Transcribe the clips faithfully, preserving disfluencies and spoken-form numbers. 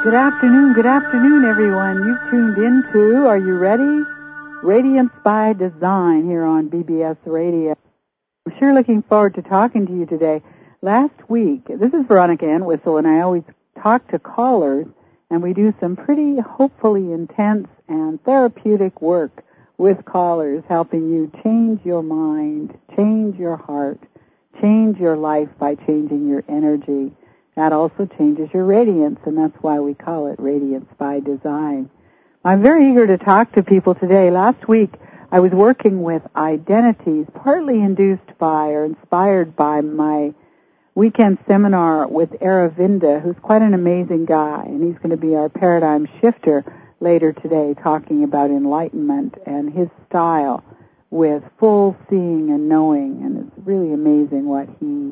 Good afternoon, good afternoon, everyone. You've tuned into, are you ready? Radiance by Design here on B B S Radio. I'm sure looking forward to talking to you today. Last week, this is Veronica Entwistle, and I always talk to callers, and we do some pretty hopefully intense and therapeutic work with callers, helping you change your mind, change your heart, change your life by changing your energy. That also changes your radiance, and that's why we call it Radiance by Design. I'm very eager to talk to people today. Last week, I was working with identities, partly induced by or inspired by my weekend seminar with Aravinda, who's quite an amazing guy, and he's going to be our paradigm shifter later today, talking about enlightenment and his style with full seeing and knowing, and it's really amazing what he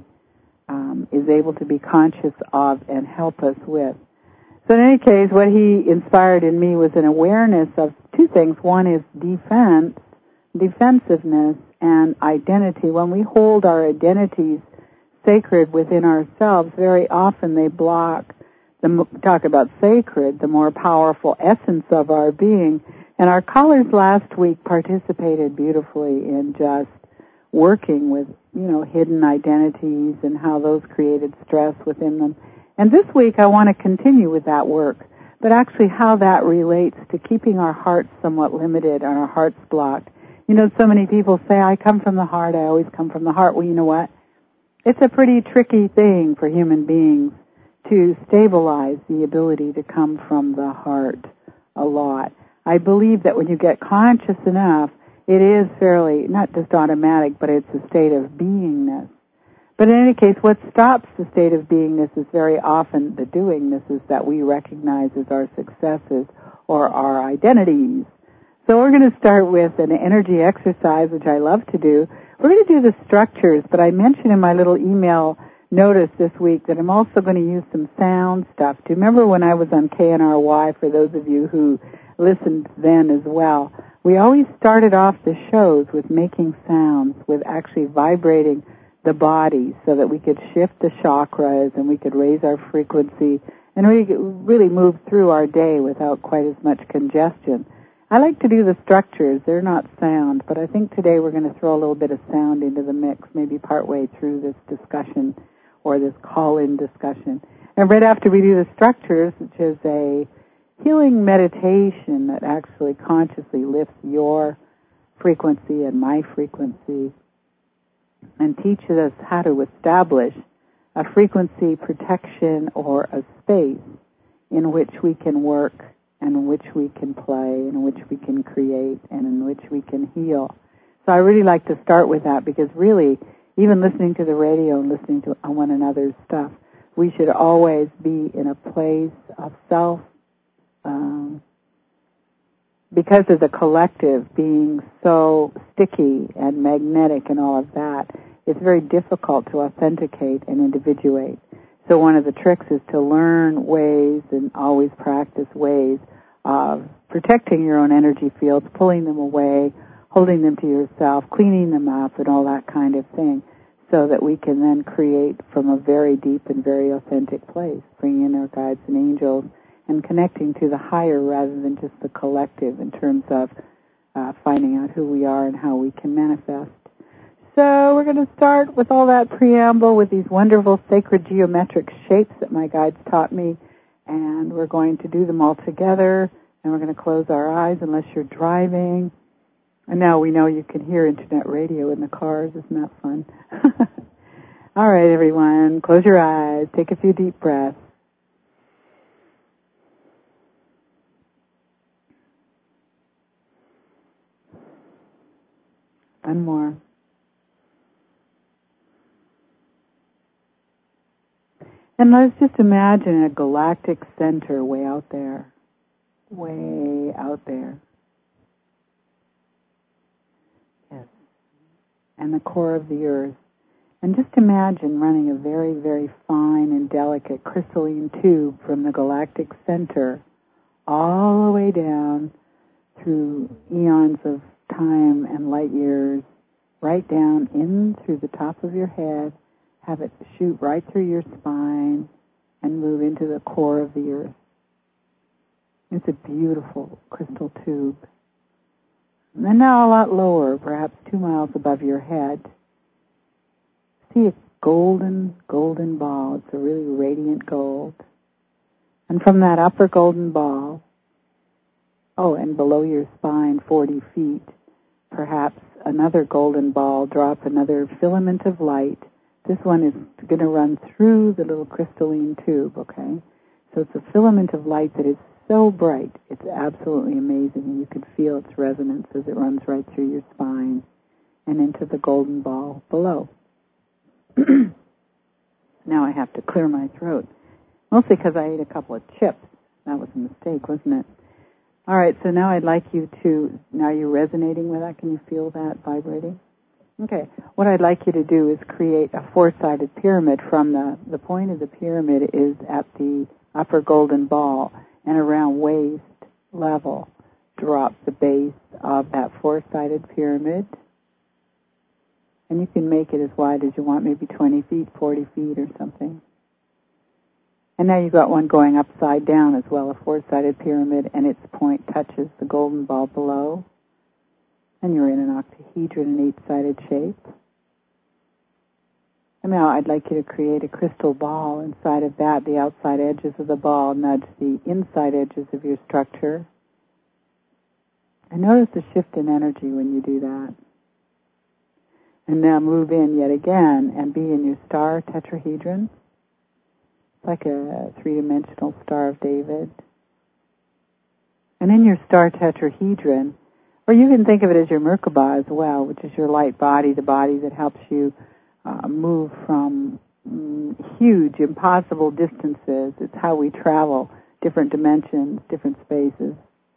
Um, is able to be conscious of and help us with. So in any case, what he inspired in me was an awareness of two things. One is defense, defensiveness, and identity. When we hold our identities sacred within ourselves, very often they block, the talk about sacred, the more powerful essence of our being. And our callers last week participated beautifully in just working with, you know, hidden identities and how those created stress within them. And this week I want to continue with that work, but actually how that relates to keeping our hearts somewhat limited and our hearts blocked. You know, so many people say, I come from the heart, I always come from the heart. Well, you know what? It's a pretty tricky thing for human beings to stabilize the ability to come from the heart a lot. I believe that when you get conscious enough, it is fairly, not just automatic, but it's a state of beingness. But in any case, what stops the state of beingness is very often the doingnesses that we recognize as our successes or our identities. So we're going to start with an energy exercise, which I love to do. We're going to do the structures, but I mentioned in my little email notice this week that I'm also going to use some sound stuff. Do you remember when I was on K N R Y, for those of you who listened then as well? We always started off the shows with making sounds, with actually vibrating the body so that we could shift the chakras and we could raise our frequency and we could really move through our day without quite as much congestion. I like to do the structures. They're not sound, but I think today we're going to throw a little bit of sound into the mix, maybe partway through this discussion or this call-in discussion. And right after we do the structures, which is a healing meditation that actually consciously lifts your frequency and my frequency and teaches us how to establish a frequency protection or a space in which we can work and in which we can play and in which we can create and in which we can heal. So I really like to start with that because really, even listening to the radio and listening to one another's stuff, we should always be in a place of self Um, because of the collective being so sticky and magnetic and all of that, it's very difficult to authenticate and individuate. So one of the tricks is to learn ways and always practice ways of protecting your own energy fields, pulling them away, holding them to yourself, cleaning them up, and all that kind of thing, so that we can then create from a very deep and very authentic place, bringing in our guides and angels, and connecting to the higher rather than just the collective in terms of uh, finding out who we are and how we can manifest. So we're going to start with all that preamble with these wonderful sacred geometric shapes that my guides taught me, and we're going to do them all together, and we're going to close our eyes unless you're driving. And now we know you can hear internet radio in the cars. Isn't that fun? All right, everyone, close your eyes, take a few deep breaths. One more. And let's just imagine a galactic center way out there. Way out there. Yes. And the core of the earth. And just imagine running a very, very fine and delicate crystalline tube from the galactic center all the way down through eons of time and light years, right down in through the top of your head, have it shoot right through your spine and move into the core of the earth. It's a beautiful crystal tube. And now a lot lower, perhaps two miles above your head. See a golden, golden ball. It's a really radiant gold. And from that upper golden ball, oh, and below your spine, forty feet, perhaps another golden ball, drop another filament of light. This one is going to run through the little crystalline tube, okay? So it's a filament of light that is so bright, it's absolutely amazing, and you can feel its resonance as it runs right through your spine and into the golden ball below. Now I have to clear my throat, mostly because I ate a couple of chips. That was a mistake, wasn't it? All right, so now I'd like you to, now you're resonating with that. Can you feel that vibrating? Okay, what I'd like you to do is create a four-sided pyramid. From the, the point of the pyramid is at the upper golden ball, and around waist level, drop the base of that four-sided pyramid. And you can make it as wide as you want, maybe twenty feet, forty feet or something. And now you've got one going upside down as well, a four-sided pyramid, and its point touches the golden ball below. And you're in an octahedron, an eight-sided shape. And now I'd like you to create a crystal ball. Inside of that, the outside edges of the ball nudge the inside edges of your structure. And notice the shift in energy when you do that. And now move in yet again and be in your star tetrahedron. It's like a three-dimensional Star of David. And in your star tetrahedron, or you can think of it as your Merkaba as well, which is your light body, the body that helps you uh, move from mm, huge, impossible distances. It's how we travel, different dimensions, different spaces.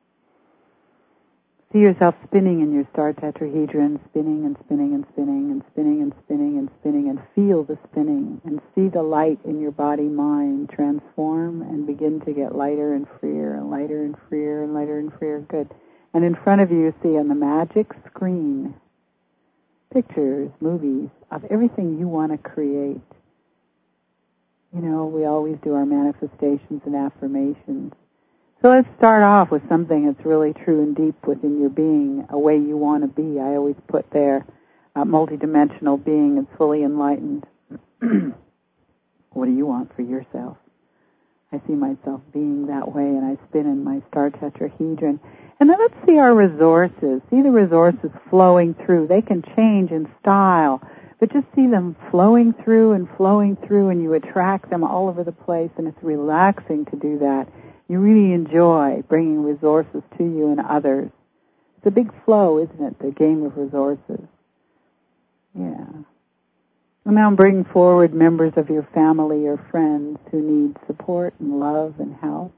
See yourself spinning in your star tetrahedron, spinning and spinning and spinning and spinning and spinning and spinning, and feel the spinning and see the light in your body-mind transform and begin to get lighter and freer and lighter and freer and lighter and freer. Good. And in front of you, you see on the magic screen pictures, movies of everything you want to create. You know, we always do our manifestations and affirmations. So let's start off with something that's really true and deep within your being, a way you want to be. I always put there a multidimensional being and fully enlightened. What do you want for yourself? I see myself being that way, and I spin in my star tetrahedron. And then let's see our resources. See the resources flowing through. They can change in style, but just see them flowing through and flowing through, and you attract them all over the place, and it's relaxing to do that. You really enjoy bringing resources to you and others. It's a big flow, isn't it, the game of resources? Yeah. And now bring forward members of your family or friends who need support and love and help.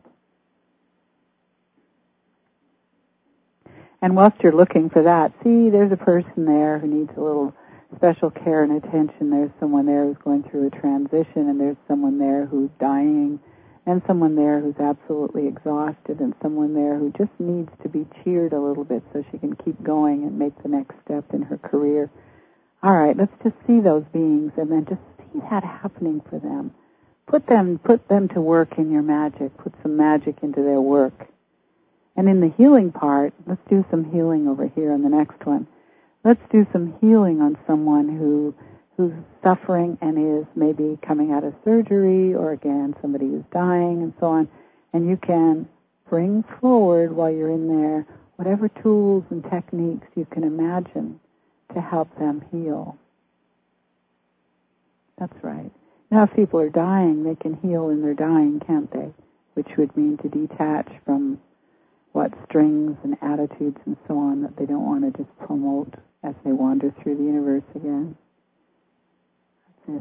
And whilst you're looking for that, see, there's a person there who needs a little special care and attention. There's someone there who's going through a transition, and there's someone there who's dying, and someone there who's absolutely exhausted, and someone there who just needs to be cheered a little bit so she can keep going and make the next step in her career. All right, let's just see those beings and then just see that happening for them. Put them, put them to work in your magic. Put some magic into their work. And in the healing part, let's do some healing over here on the next one. Let's do some healing on someone who who's suffering and is maybe coming out of surgery, or again, somebody who's dying and so on. And you can bring forward while you're in there whatever tools and techniques you can imagine to help them heal. That's right. Now if people are dying, they can heal in their dying, can't they? Which would mean to detach from what strings and attitudes and so on that they don't want to just promote as they wander through the universe again. That's it.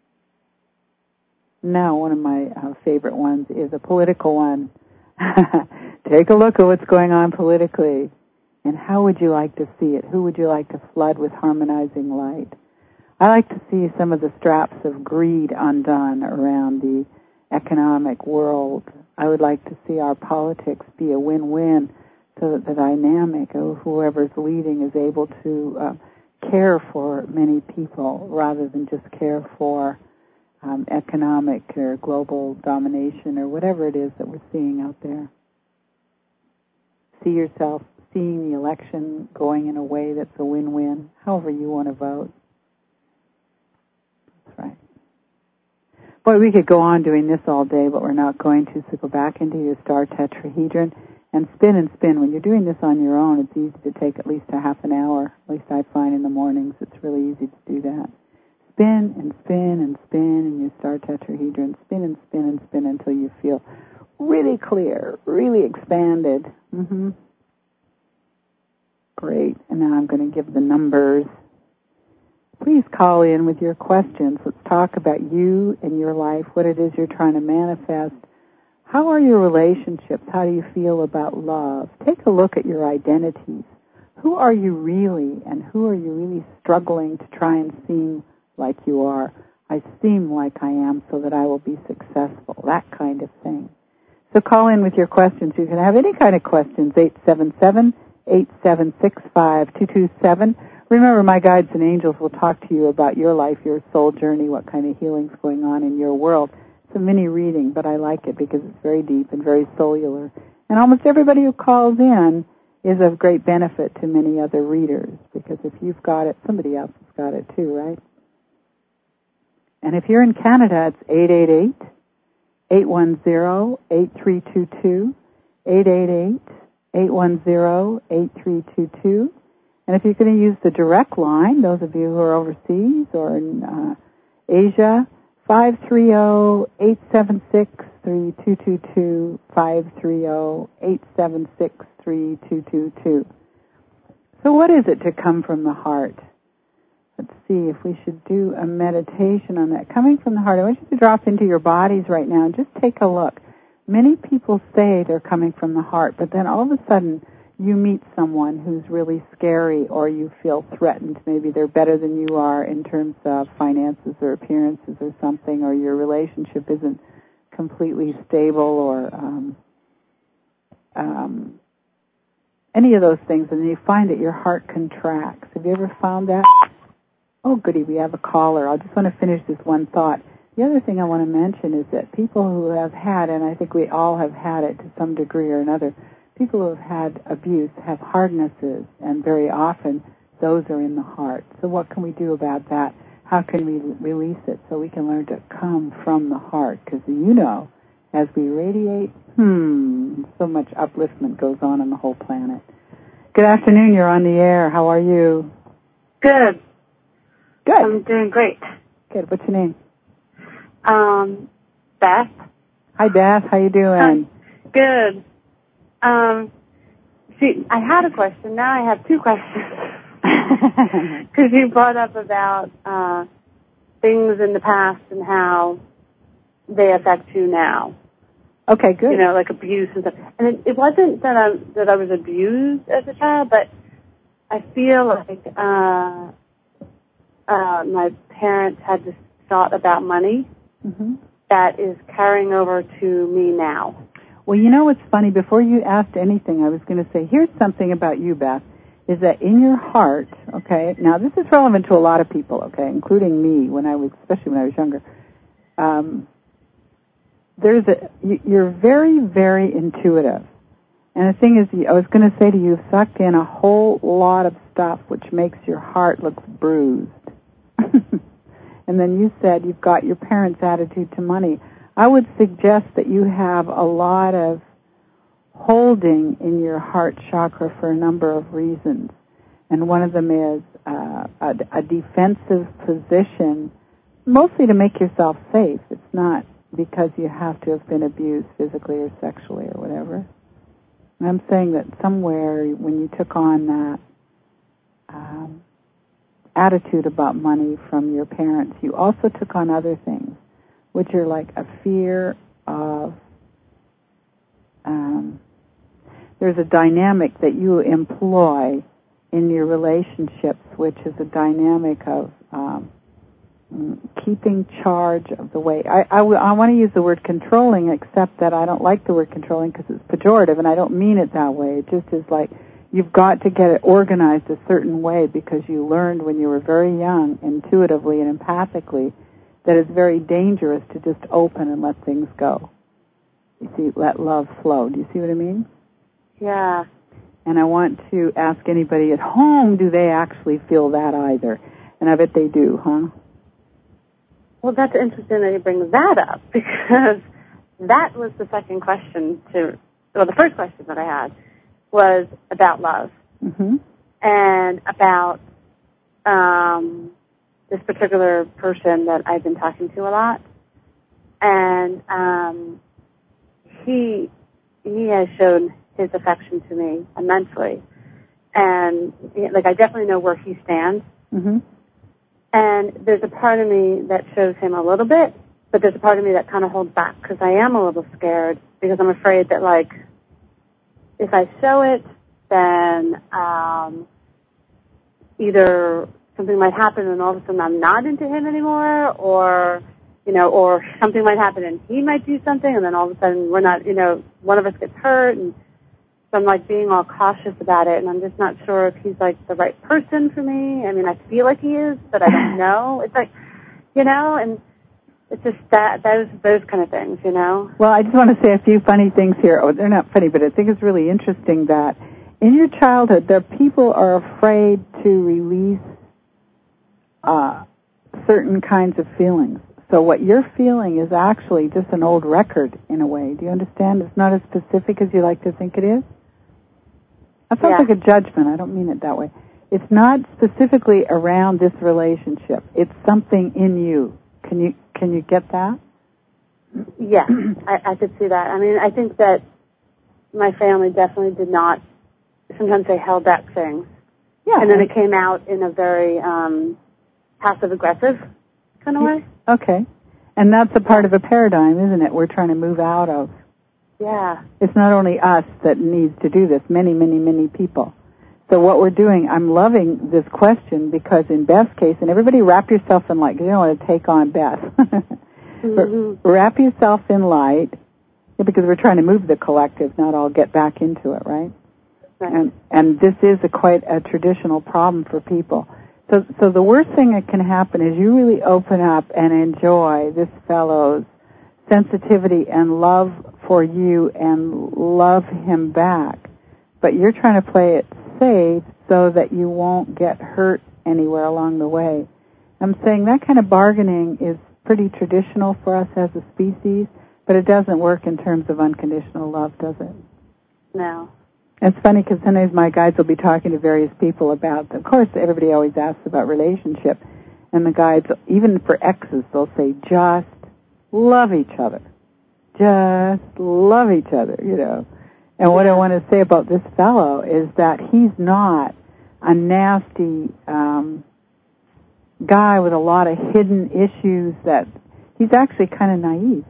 Now, one of my uh, favorite ones is a political one. Take a look at what's going on politically. And how would you like to see it? Who would you like to flood with harmonizing light? I like to see some of the straps of greed undone around the economic world. I would like to see our politics be a win-win, so that the dynamic of whoever's leading is able to uh, care for many people rather than just care for um, economic or global domination or whatever it is that we're seeing out there. see yourself seeing the election going in a way that's a win-win, however you want to vote. That's right. Boy, we could go on doing this all day, but we're not going to. So go back into your star tetrahedron and spin and spin. When you're doing this on your own, it's easy to take at least a half an hour. At least I find in the mornings it's really easy to do that. Spin and spin and spin in your star tetrahedron. Spin and spin and spin until you feel really clear, really expanded. Mm-hmm. Great. And now I'm going to give the numbers. Please call in with your questions. Let's talk about you and your life, what it is you're trying to manifest. How are your relationships? How do you feel about love? Take a look at your identities. Who are you really, and who are you really struggling to try and seem like you are? I seem like I am so that I will be successful, that kind of thing. So call in with your questions. You can have any kind of questions, eight seven seven, eight seven six, five two two seven. Remember, my guides and angels will talk to you about your life, your soul journey, what kind of healing's going on in your world. It's a mini reading, but I like it because it's very deep and very cellular. And almost everybody who calls in is of great benefit to many other readers, because if you've got it, somebody else has got it too, right? And if you're in Canada, it's eight eight eight, eight one zero, eight three two two, eight eight eight, eight one zero, eight three two two. And if you're going to use the direct line, those of you who are overseas or in uh, Asia, five three zero, eight seven six, three two two two, five three zero, eight seven six, three two two two. So what is it to come from the heart? Let's see if we should do a meditation on that. Coming from the heart, I want you to drop into your bodies right now and just take a look. Many people say they're coming from the heart, but then all of a sudden you meet someone who's really scary, or you feel threatened. Maybe they're better than you are in terms of finances or appearances or something, or your relationship isn't completely stable, or um, um, any of those things, and you find that your heart contracts. Have you ever found that? Oh, goody, we have a caller. I just want to finish this one thought. The other thing I want to mention is that people who have had, and I think we all have had it to some degree or another, people who have had abuse have hardnesses, and very often those are in the heart. So what can we do about that? How can we release it so we can learn to come from the heart? Because you know, as we radiate, hmm, so much upliftment goes on on the whole planet. Good afternoon, you're on the air. How are you? Good. Good. I'm doing great. Good. What's your name? Um, Beth. Hi, Beth. How you doing? Hi. Good. Um, see, I had a question. Now I have two questions. Because you brought up about uh, things in the past and how they affect you now. Okay, good. You know, like abuse and stuff. And it, it wasn't that I that I was abused as a child, but I feel like uh, uh, my parents had this thought about money mm-hmm. that is carrying over to me now. Well, you know what's funny? Before you asked anything, I was going to say, here's something about you, Beth, is that in your heart, okay, now this is relevant to a lot of people, okay, including me, when I was, especially when I was younger, um, there's a, you're very, very intuitive. And the thing is, I was going to say to you, you've sucked in a whole lot of stuff which makes your heart look bruised. And then you said you've got your parents' attitude to money. I would suggest that you have a lot of holding in your heart chakra for a number of reasons. And one of them is uh, a, a defensive position, mostly to make yourself safe. It's not because you have to have been abused physically or sexually or whatever. And I'm saying that somewhere when you took on that um, attitude about money from your parents, you also took on other things, which are like a fear of, um, there's a dynamic that you employ in your relationships, which is a dynamic of um, keeping charge of the way. I, I, w- I want to use the word controlling, except that I don't like the word controlling because it's pejorative, and I don't mean it that way. It just is like you've got to get it organized a certain way because you learned when you were very young, intuitively and empathically, that it's very dangerous to just open and let things go. You see, let love flow. Do you see what I mean? Yeah. And I want to ask anybody at home, do they actually feel that either? And I bet they do, huh? Well, that's interesting that you bring that up, because that was the second question to, well, the first question that I had was about love. Mm-hmm. And about um, this particular person that I've been talking to a lot. And um, he he has shown his affection to me immensely. And, like, I definitely know where he stands. Mm-hmm. And there's a part of me that shows him a little bit, but there's a part of me that kind of holds back because I am a little scared because I'm afraid that, like, if I show it, then um, either something might happen and all of a sudden I'm not into him anymore, or, you know, or something might happen and he might do something and then all of a sudden we're not, you know, one of us gets hurt, and so I'm, like, being all cautious about it, and I'm just not sure if he's, like, the right person for me. I mean, I feel like he is, but I don't know. It's like, you know, and it's just that, those, those kind of things, you know. Well, I just want to say a few funny things here. Oh, they're not funny, but I think it's really interesting that in your childhood, the people are afraid to release uh, certain kinds of feelings. So what you're feeling is actually just an old record in a way. Do you understand? It's not as specific as you like to think it is. That sounds Yeah. like a judgment. I don't mean it that way. It's not specifically around this relationship. It's something in you. Can you can you get that? Yeah, I, I could see that. I mean, I think that my family definitely did not. Sometimes they held back things. Yeah. And then it came out in a very um, passive-aggressive kind of way. Okay. And that's a part of a paradigm, isn't it, we're trying to move out of. Yeah. It's not only us that needs to do this, many, many, many people. So what we're doing, I'm loving this question because in Beth's case, and everybody wrap yourself in light, because you don't want to take on Beth. Mm-hmm. Wrap yourself in light, because we're trying to move the collective, not all get back into it, right? Right. And, and this is a quite a traditional problem for people. So, so the worst thing that can happen is you really open up and enjoy this fellow's sensitivity and love for you and love him back. But you're trying to play it safe so that you won't get hurt anywhere along the way. I'm saying that kind of bargaining is pretty traditional for us as a species, but it doesn't work in terms of unconditional love, does it? No. It's funny because sometimes my guides will be talking to various people about, of course, everybody always asks about relationship, and the guides, even for exes, they'll say, just love each other. Just love each other, you know. And what I want to say about this fellow is that he's not a nasty um, guy with a lot of hidden issues that he's actually kind of naive.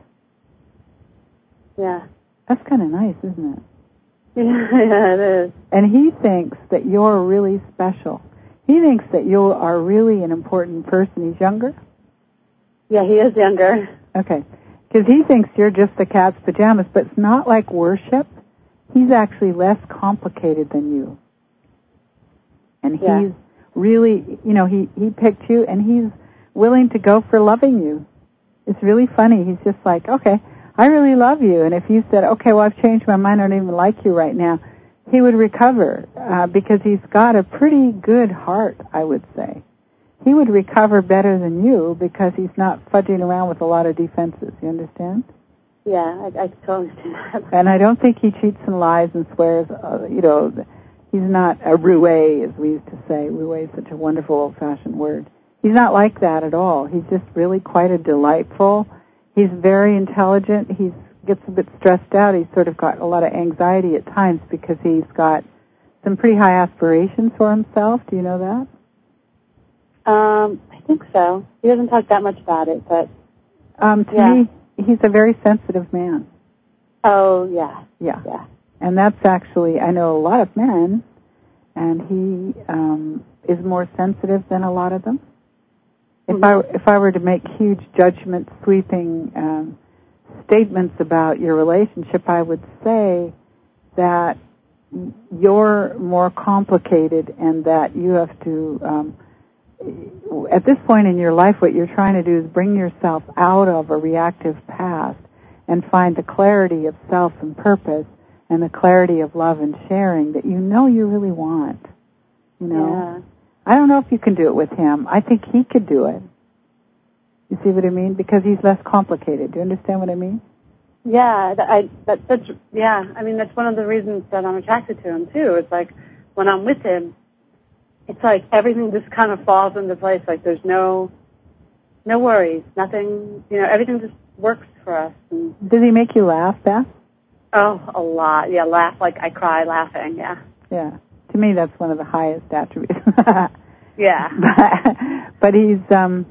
Yeah. That's kind of nice, isn't it? Yeah, yeah, it is. And he thinks that you're really special. He thinks that you are really an important person. He's younger? Yeah, he is younger. Okay. Because he thinks you're just the cat's pajamas, but it's not like worship. He's actually less complicated than you. And he's yeah. really, you know, he, he picked you, and he's willing to go for loving you. It's really funny. He's just like, okay, I really love you. And if you said, okay, well, I've changed my mind, I don't even like you right now, he would recover uh, because he's got a pretty good heart, I would say. He would recover better than you because he's not fudging around with a lot of defenses. You understand? Yeah, I, I totally understand that. And I don't think he cheats and lies and swears. Uh, you know, he's not a roue, as we used to say. Roue is such a wonderful old-fashioned word. He's not like that at all. He's just really quite a delightful. He's very intelligent. He gets a bit stressed out. He's sort of got a lot of anxiety at times because he's got some pretty high aspirations for himself. Do you know that? Um, I think so. He doesn't talk that much about it, but um, to yeah. me, he's a very sensitive man. Oh, yeah. Yeah. Yeah. And that's actually, I know a lot of men, and he um, is more sensitive than a lot of them. If Mm-hmm. I if I were to make huge judgment sweeping um, statements about your relationship, I would say that you're more complicated and that you have to, um, at this point in your life, what you're trying to do is bring yourself out of a reactive past and find the clarity of self and purpose and the clarity of love and sharing that you know you really want. You know? Yeah. I don't know if you can do it with him. I think he could do it. You see what I mean? Because he's less complicated. Do you understand what I mean? Yeah, that, I, that, that's, yeah, I mean, that's one of the reasons that I'm attracted to him, too. It's like, when I'm with him, it's like everything just kind of falls into place. Like, there's no, no worries, nothing, you know, everything just works for us. And, does he make you laugh, Beth? oh, a lot. Yeah, laugh like I cry laughing, yeah. Yeah. To me, that's one of the highest attributes. Yeah. But, but he's, um,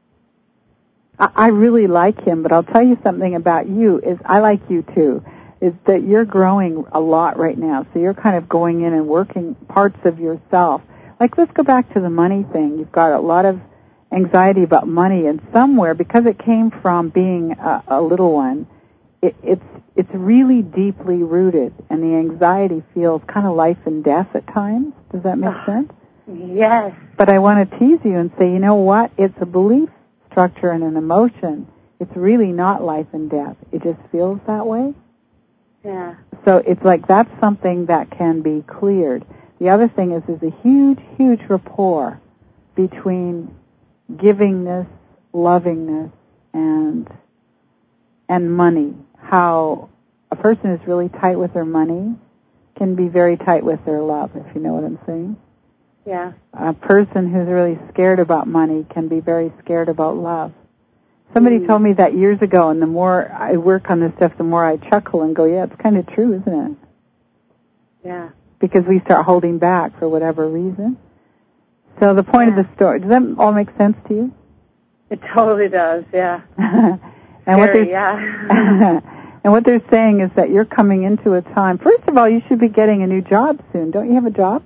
I really like him, but I'll tell you something about you is I like you too, is that you're growing a lot right now. So you're kind of going in and working parts of yourself. Like, let's go back to the money thing. You've got a lot of anxiety about money, and somewhere, because it came from being a, a little one, it, it's it's really deeply rooted, and the anxiety feels kind of life and death at times. Does that make sense? Yes. But I want to tease you and say, you know what? It's a belief structure and an emotion. It's really not life and death. It just feels that way. Yeah. So it's like that's something that can be cleared. The other thing is there's a huge, huge rapport between givingness, lovingness, and and money. How a person is really tight with their money can be very tight with their love, if you know what I'm saying. Yeah. A person who's really scared about money can be very scared about love. Somebody mm. told me that years ago, and the more I work on this stuff, the more I chuckle and go, yeah, it's kind of true, isn't it? Yeah. Because we start holding back for whatever reason. So the point yeah. of the story, does that all make sense to you? It totally does, yeah. and Very, what they're, yeah. And what they're saying is that you're coming into a time, first of all, you should be getting a new job soon. Don't you have a job?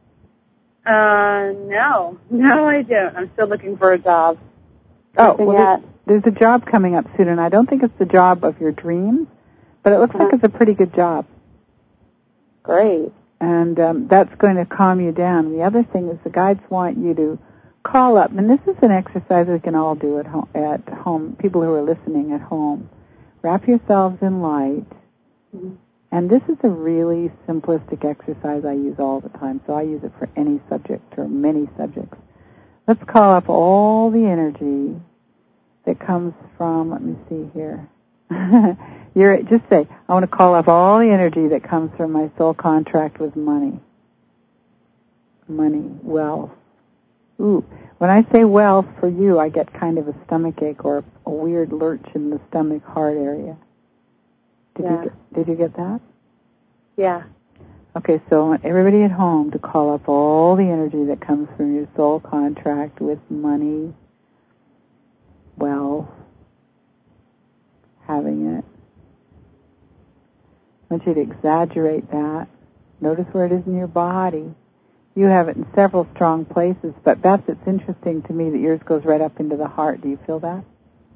Uh, no. No, I don't. I'm still looking for a job. Oh, well, there's, there's a job coming up soon, and I don't think it's the job of your dreams, but it looks uh-huh. like it's a pretty good job. Great. And um, that's going to calm you down. And the other thing is the guides want you to call up, and this is an exercise we can all do at home, at home, people who are listening at home. Wrap yourselves in light. Mm-hmm. And this is a really simplistic exercise I use all the time, so I use it for any subject or many subjects. Let's call up all the energy that comes from, let me see here. You're, just say, I want to call up all the energy that comes from my soul contract with money. Money, wealth. Ooh, when I say wealth for you, I get kind of a stomach ache or a weird lurch in the stomach heart area. Did, yeah. you get, did you get that? Yeah. Okay, so I want everybody at home to call up all the energy that comes from your soul contract with money, wealth, having it. I want you to exaggerate that. Notice where it is in your body. You have it in several strong places, but Beth, it's interesting to me that yours goes right up into the heart. Do you feel that?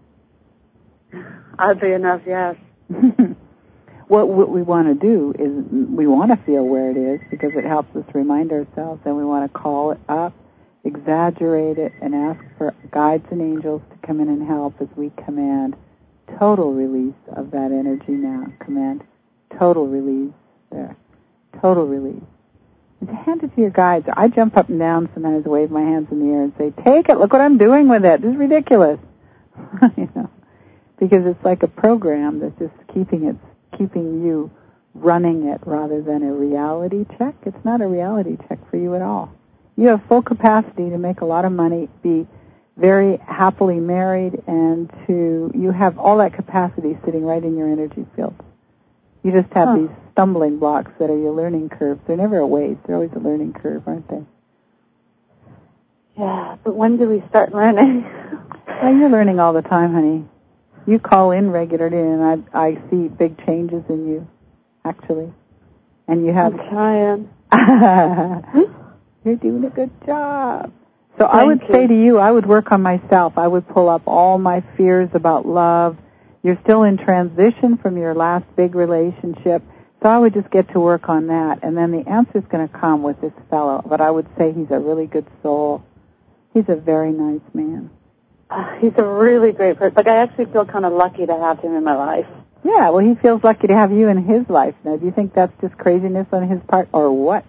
Oddly enough, yes. What, what we want to do is we want to feel where it is because it helps us remind ourselves, and we want to call it up, exaggerate it, and ask for guides and angels to come in and help as we command total release of that energy now. Command total release there. Total release. And hand it to your guides. I jump up and down sometimes, wave my hands in the air and say, take it, look what I'm doing with it. This is ridiculous. You know, because it's like a program that's just keeping it, keeping you running it rather than a reality check. It's not a reality check for you at all. You have full capacity to make a lot of money, be very happily married, and to you have all that capacity sitting right in your energy field. You just have huh. these stumbling blocks that are your learning curves. They're never a waste. They're always a learning curve, aren't they? Yeah, but when do we start learning? Well, you're learning all the time, honey. You call in regularly, and I, I see big changes in you, actually. And you have... I'm trying. You're doing a good job. So Thank I would you. say to you, I would work on myself. I would pull up all my fears about love. You're still in transition from your last big relationship, so I would just get to work on that. And then the answer's going to come with this fellow. But I would say he's a really good soul. He's a very nice man. Uh, he's a really great person. Like, I actually feel kind of lucky to have him in my life. Yeah, well, he feels lucky to have you in his life. Now, do you think that's just craziness on his part, or what?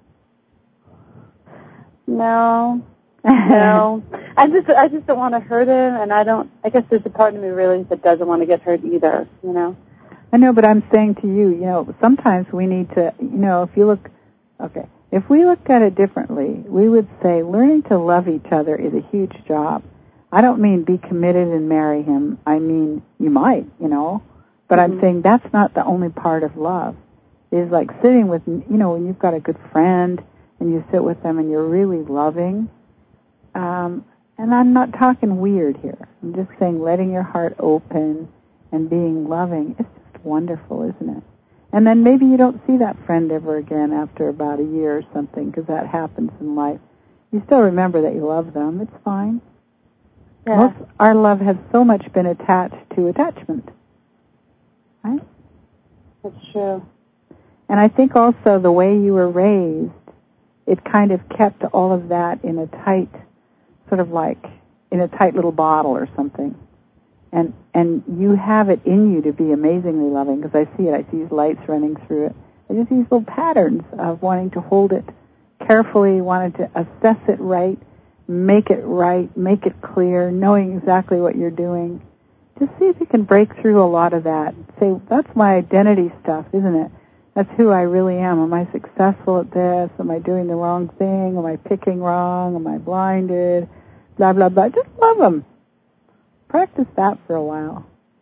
No. No. I just I just don't want to hurt him, and I don't, I guess there's a part of me really that doesn't want to get hurt either, you know? I know, but I'm saying to you, you know, sometimes we need to, you know, if you look, okay, if we looked at it differently, we would say learning to love each other is a huge job. I don't mean be committed and marry him. I mean, you might, you know, but mm-hmm. I'm saying that's not the only part of love. It's like sitting with, you know, when you've got a good friend and you sit with them and you're really loving. Um, and I'm not talking weird here. I'm just saying letting your heart open and being loving. It's just wonderful, isn't it? And then maybe you don't see that friend ever again after about a year or something, because that happens in life. You still remember that you love them. It's fine. Yeah. Most, our love has so much been attached to attachment. Right? That's true. And I think also the way you were raised, it kind of kept all of that in a tight, sort of like in a tight little bottle or something. And and you have it in you to be amazingly loving, because I see it. I see these lights running through it. I just see these little patterns of wanting to hold it carefully, wanting to assess it right, make it right, make it clear, knowing exactly what you're doing. Just see if you can break through a lot of that. Say, that's my identity stuff, isn't it? That's who I really am. Am I successful at this? Am I doing the wrong thing? Am I picking wrong? Am I blinded? Blah, blah, blah. Just love them. Practice that for a while.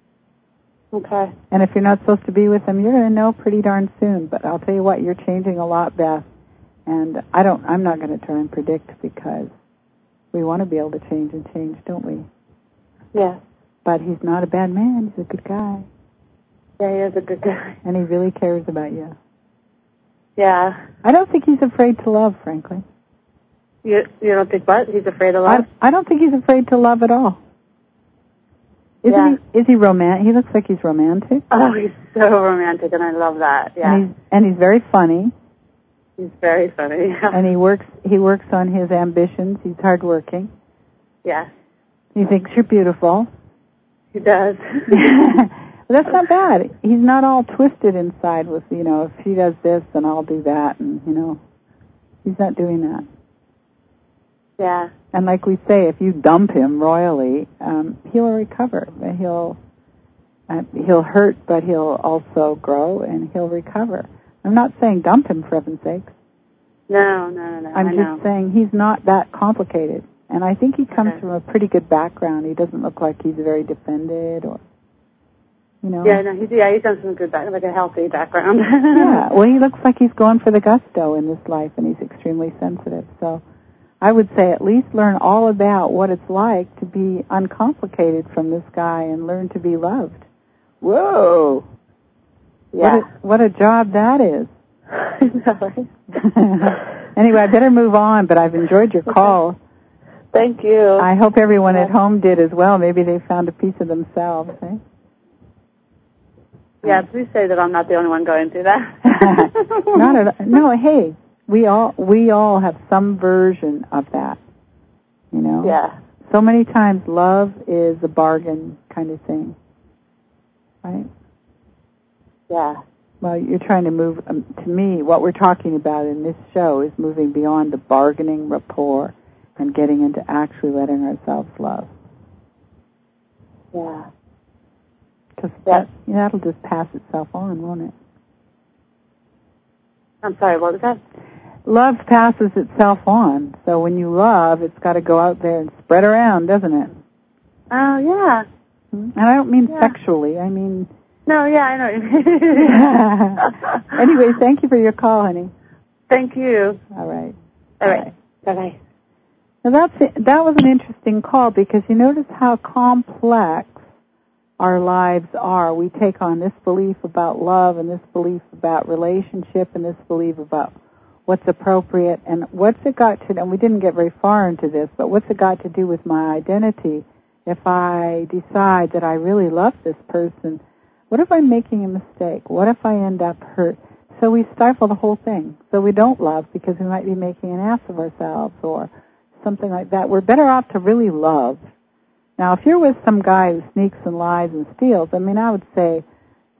Okay. And if you're not supposed to be with them, you're going to know pretty darn soon. But I'll tell you what, you're changing a lot, Beth. And I don't, I'm not going to try and predict, because we want to be able to change and change, don't we? Yeah. But he's not a bad man. He's a good guy. Yeah, he is a good guy. And he really cares about you. Yeah. I don't think he's afraid to love, frankly. You you don't think what? He's afraid of love? I, I don't think he's afraid to love at all. Isn't yeah. he? Is he romantic? He looks like he's romantic. Oh, he's so romantic, and I love that. Yeah. And he's, and he's very funny. He's very funny. Yeah. And he works. He works on his ambitions. He's hardworking. Yeah. He thinks you're beautiful. He does. Well, that's not bad. He's not all twisted inside with, you know, if she does this, then I'll do that, and, you know, he's not doing that. Yeah. And like we say, if you dump him royally, um, he'll recover. He'll uh, he'll hurt, but he'll also grow, and he'll recover. I'm not saying dump him, for heaven's sakes. No, no, no, no. I'm I just know. saying he's not that complicated. And I think he comes okay. from a pretty good background. He doesn't look like he's very defended or... You know? Yeah, no, he's, yeah, he comes from a good background, like a healthy background. Yeah, well, he looks like he's going for the gusto in this life, and he's extremely sensitive. So I would say at least learn all about what it's like to be uncomplicated from this guy and learn to be loved. Whoa! Yeah. What a, what a job that is. I know, right? Anyway, I better move on, but I've enjoyed your call. Okay. Thank you. I hope everyone yeah. at home did as well. Maybe they found a piece of themselves, eh? Yeah, please say that I'm not the only one going through that. Not at all. No, hey, we all we all have some version of that, you know? Yeah. So many times love is a bargain kind of thing, right? Yeah. Well, you're trying to move, um, to me, what we're talking about in this show is moving beyond the bargaining rapport and getting into actually letting ourselves love. Yeah. Because that, that'll just pass itself on, won't it? I'm sorry, what was that? Love passes itself on. So when you love, it's got to go out there and spread around, doesn't it? Oh, yeah. And I don't mean yeah. sexually. I mean... No, yeah, I know what you mean. Anyway, thank you for your call, honey. Thank you. All right. All right. Bye-bye. Now, that's it. That was an interesting call, because you notice how complex our lives are. We take on this belief about love and this belief about relationship and this belief about what's appropriate and what's it got to, and we didn't get very far into this, but what's it got to do with my identity if I decide that I really love this person? What if I'm making a mistake? What if I end up hurt? So we stifle the whole thing. So we don't love because we might be making an ass of ourselves or something like that. We're better off to really love. Now, if you're with some guy who sneaks and lies and steals, I mean, I would say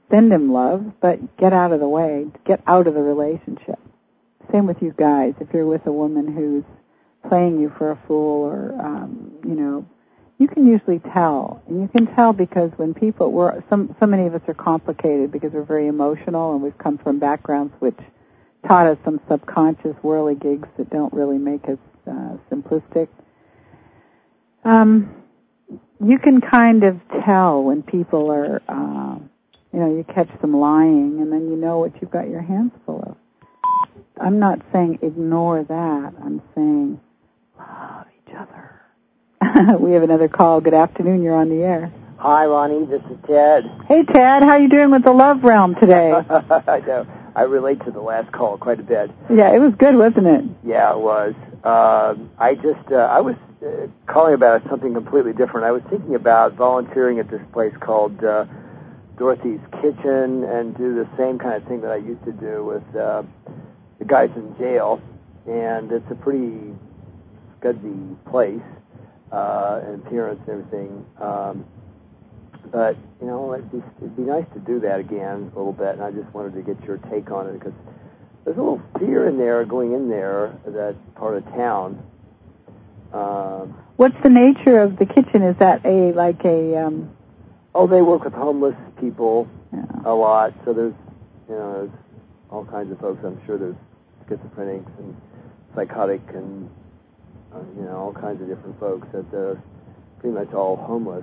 send him love, but get out of the way, get out of the relationship. Same with you guys. If you're with a woman who's playing you for a fool or, um, you know, you can usually tell. And you can tell because when people, we're, some, so many of us are complicated because we're very emotional and we've come from backgrounds which taught us some subconscious whirligigs that don't really make us uh, simplistic. Um, you can kind of tell when people are, uh, you know, you catch them lying and then you know what you've got your hands full of. I'm not saying ignore that. I'm saying love each other. We have another call. Good afternoon. You're on the air. Hi, Ronnie. This is Ted. Hey, Ted. How you doing with the love realm today? I know. I relate to the last call quite a bit. Yeah, it was good, wasn't it? Yeah, it was. Um, I just, uh, I was uh, calling about something completely different. I was thinking about volunteering at this place called uh, Dorothy's Kitchen and do the same kind of thing that I used to do with uh, the guys in jail. And it's a pretty scudgy place, uh, in appearance and everything. Um, but, you know, it'd be, it'd be nice to do that again a little bit, and I just wanted to get your take on it, because there's a little fear in there, going in there, that part of town. Um, What's the nature of the kitchen? Is that a, like a... Um... Oh, they work with homeless people yeah. a lot, so there's, you know, there's all kinds of folks. I'm sure there's schizophrenics and psychotic and, uh, you know, all kinds of different folks that are pretty much all homeless.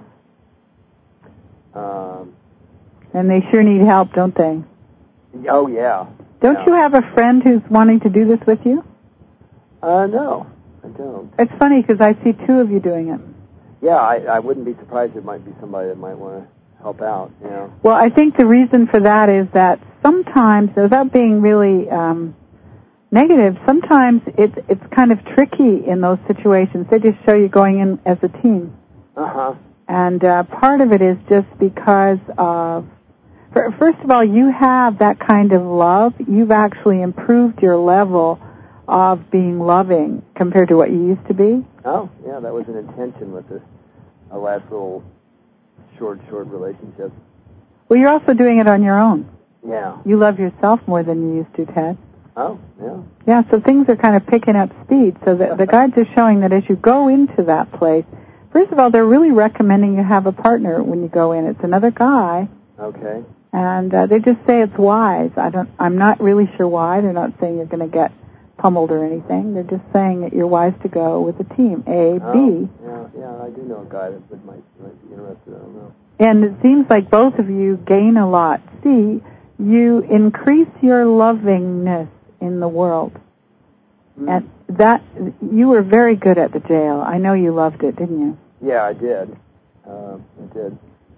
Um, and they sure need help, don't they? Oh, yeah. Don't yeah. you have a friend who's wanting to do this with you? Uh, no, I don't. It's funny because I see two of you doing it. Yeah, I, I wouldn't be surprised. It might be somebody that might want to help out, you know. Well, I think the reason for that is that sometimes, without being really um, negative, sometimes it's it's kind of tricky in those situations. They just show you going in as a team. Uh-huh. And uh, part of it is just because of, first of all, you have that kind of love. You've actually improved your level of being loving compared to what you used to be. Oh, yeah, that was an intention with this uh, last little short, short relationship. Well, you're also doing it on your own. Yeah. You love yourself more than you used to, Ted. Oh, yeah. Yeah, so things are kind of picking up speed. So the, the guides are showing that as you go into that place, first of all, they're really recommending you have a partner when you go in. It's another guy. Okay. And uh, they just say it's wise. I don't. I'm not really sure why. They're not saying you're going to get pummeled or anything. They're just saying that you're wise to go with a team. A, oh, B. Yeah, yeah. I do know a guy that would, might might be interested. I don't know. And it seems like both of you gain a lot. C, you increase your lovingness in the world. Mm. And that, you were very good at the jail. I know you loved it, didn't you? Yeah, I did. Um, I did.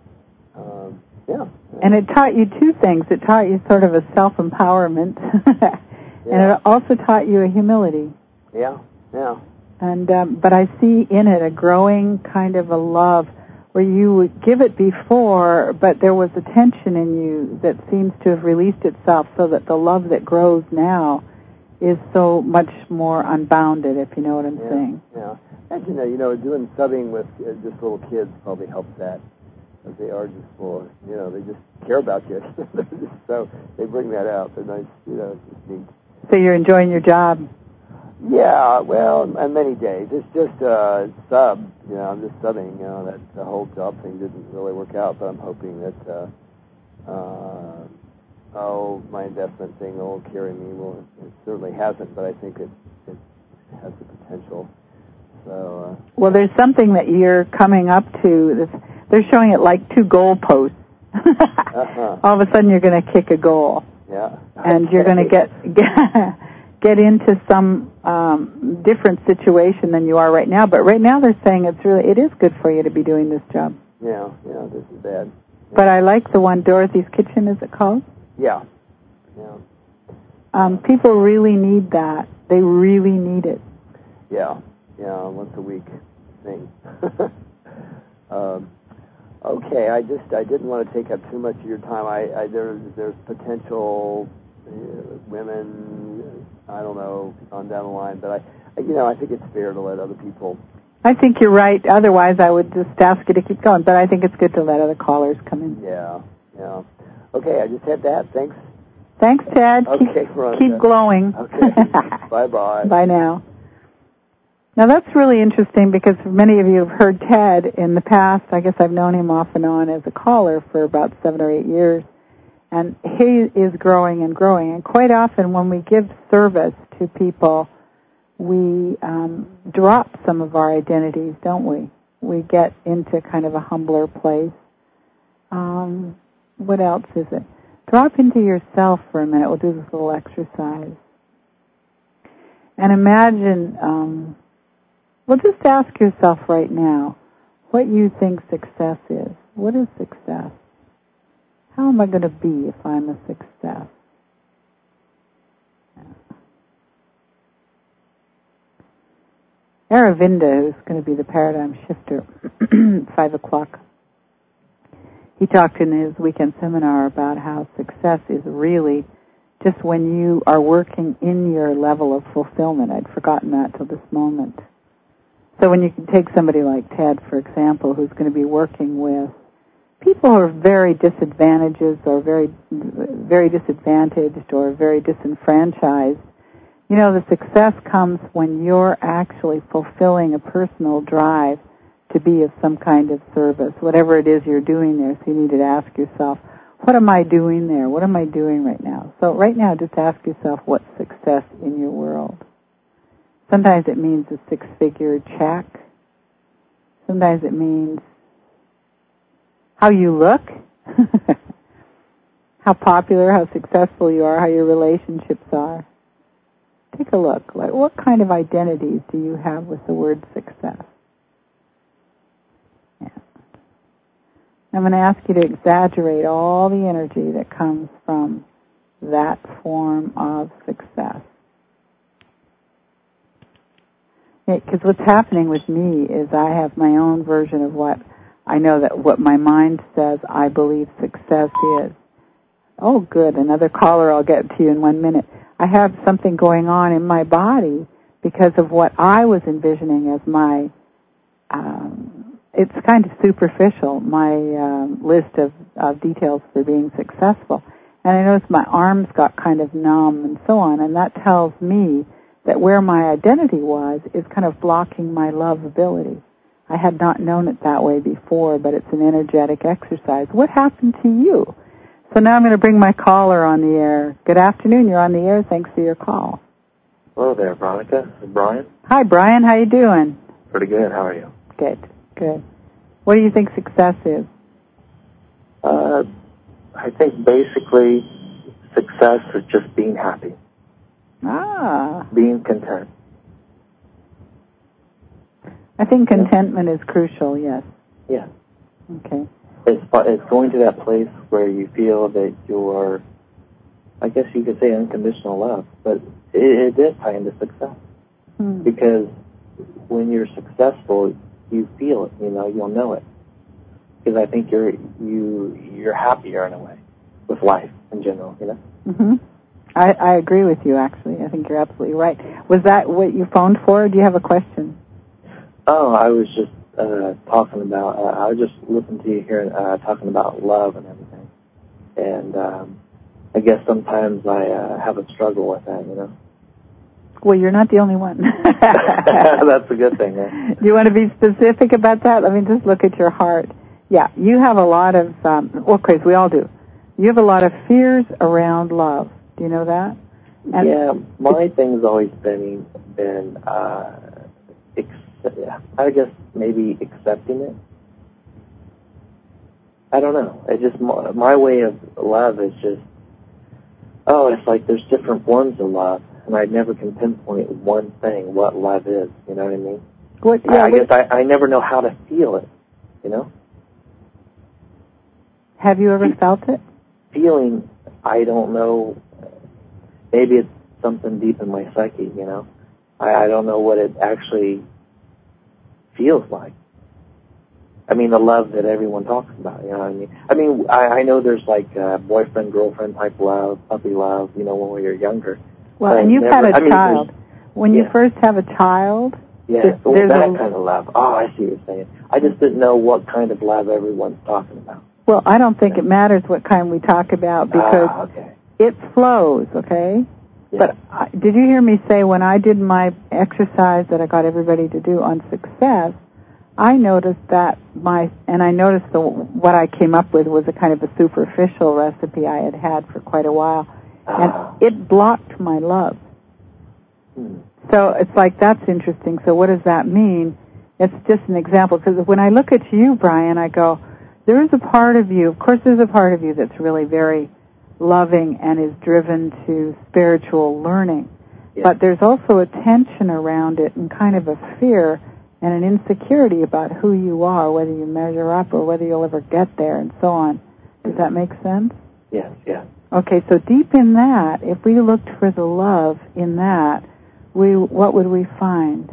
Um, yeah. And it taught you two things. It taught you sort of a self-empowerment, yeah. and it also taught you a humility. Yeah, yeah. And um, but I see in it a growing kind of a love where you would give it before, but there was a tension in you that seems to have released itself, so that the love that grows now is so much more unbounded, if you know what I'm yeah, saying. Yeah. And, you know, you know, doing subbing with uh, just little kids probably helps that. Because they are just full, you know, they just care about you. So they bring that out. They're nice, you know, it's just neat. So you're enjoying your job? Yeah, well, on many days. It's just uh, sub, you know, I'm just subbing, you know, that the whole job thing didn't really work out, but I'm hoping that, uh, uh, oh, my investment thing will carry me. Well, it certainly hasn't, but I think it, it has the potential. So. Uh, well, there's something that you're coming up to. This, they're showing it like two goalposts. uh-huh. All of a sudden, you're going to kick a goal. Yeah. And you're going to get get get into some um, different situation than you are right now. But right now, they're saying it's really it is good for you to be doing this job. Yeah, yeah, this is bad. Yeah. But I like the one, Dorothy's Kitchen, is it called? Yeah. Yeah. Um, people really need that. They really need it. Yeah. Yeah, once a week thing. um, okay, I just I didn't want to take up too much of your time. I, I there's there's potential uh, women, I don't know, on down the line, but I, you know, I think it's fair to let other people. I think you're right. Otherwise, I would just ask you to keep going. But I think it's good to let other callers come in. Yeah, yeah. Okay, I just had that. Thanks. Thanks, Ted. Okay, keep, Veronica. keep glowing. Okay. Bye-bye. Bye now. Now that's really interesting because many of you have heard Ted in the past. I guess I've known him off and on as a caller for about seven or eight years. And he is growing and growing. And quite often when we give service to people, we um, drop some of our identities, don't we? We get into kind of a humbler place. Um, what else is it? Drop into yourself for a minute. We'll do this little exercise. And imagine, um, well, just ask yourself right now what you think success is. What is success? How am I going to be if I'm a success? Aravinda, who's going to be the paradigm shifter, five o'clock, he talked in his weekend seminar about how success is really just when you are working in your level of fulfillment. I'd forgotten that till this moment. So when you can take somebody like Ted, for example, who's going to be working with people who are very disadvantaged or very, very disadvantaged or very disenfranchised, you know, the success comes when you're actually fulfilling a personal drive to be of some kind of service, whatever it is you're doing there. So you need to ask yourself, what am I doing there? What am I doing right now? So right now, just ask yourself, what's success in your world? Sometimes it means a six-figure check. Sometimes it means how you look, how popular, how successful you are, how your relationships are. Take a look. Like, what kind of identities do you have with the word success? Yeah. I'm going to ask you to exaggerate all the energy that comes from that form of success. Because what's happening with me is I have my own version of what I know that what my mind says I believe success is. Oh, good. Another caller. I'll get to you in one minute. I have something going on in my body because of what I was envisioning as my, um, it's kind of superficial, my um, list of, of details for being successful. And I noticed my arms got kind of numb and so on, and that tells me that where my identity was is kind of blocking my love ability. I had not known it that way before, but it's an energetic exercise. What happened to you? So now I'm going to bring my caller on the air. Good afternoon. You're on the air. Thanks for your call. Hello there, Veronica. This is Brian. Hi, Brian. How you doing? Pretty good. How are you? Good. Good. What do you think success is? Uh, I think basically success is just being happy. Ah. Being content. I think contentment is crucial, yes. Yeah. Okay. It's, it's going to that place where you feel that you're, I guess you could say unconditional love, but it, it does tie into success. Hmm. Because when you're successful, you feel it, you know, you'll know it. Because I think you're, you, you're happier in a way with life in general, you know? Mm-hmm. I, I agree with you, actually. I think you're absolutely right. Was that what you phoned for, or do you have a question? Oh, I was just uh, talking about, uh, I was just listening to you here uh, talking about love and everything. And um, I guess sometimes I uh, have a struggle with that, you know. Well, you're not the only one. That's a good thing, huh? Do you want to be specific about that? Let me just look at your heart. Yeah, you have a lot of, um, well, Chris, we all do. You have a lot of fears around love. Do you know that? And yeah, my thing's always been, been uh, ex- I guess maybe accepting it. I don't know. It just my, my way of love is just, oh, it's like there's different forms of love, and I never can pinpoint one thing, what love is, you know what I mean? What, yeah, I, I what, guess I, I never know how to feel it, you know? Have you ever felt it? Feeling, I don't know, maybe it's something deep in my psyche, you know? I, I don't know what it actually feels like. I mean, the love that everyone talks about, you know what I mean? I mean, I, I know there's like uh, boyfriend, girlfriend type love, puppy love, you know, when we were younger. Well, but and you've never, had a I mean, child. When yeah. you first have a child, yeah, there's, so there's that a, kind of love. Oh, I see what you're saying. I just didn't know what kind of love everyone's talking about. Well, I don't think it matters what kind we talk about because ah, okay. it flows, okay? Yeah. But I, did you hear me say when I did my exercise that I got everybody to do on success, I noticed that my, and I noticed the, what I came up with was a kind of a superficial recipe I had had for quite a while, ah. and it blocked my love. Hmm. So it's like, that's interesting. So what does that mean? It's just an example, because when I look at you, Brian, I go, there is a part of you, of course there's a part of you that's really very loving and is driven to spiritual learning. Yeah. But there's also a tension around it and kind of a fear and an insecurity about who you are, whether you measure up or whether you'll ever get there and so on. Does that make sense? Yes, yes. Okay, so deep in that, if we looked for the love in that, we what would we find?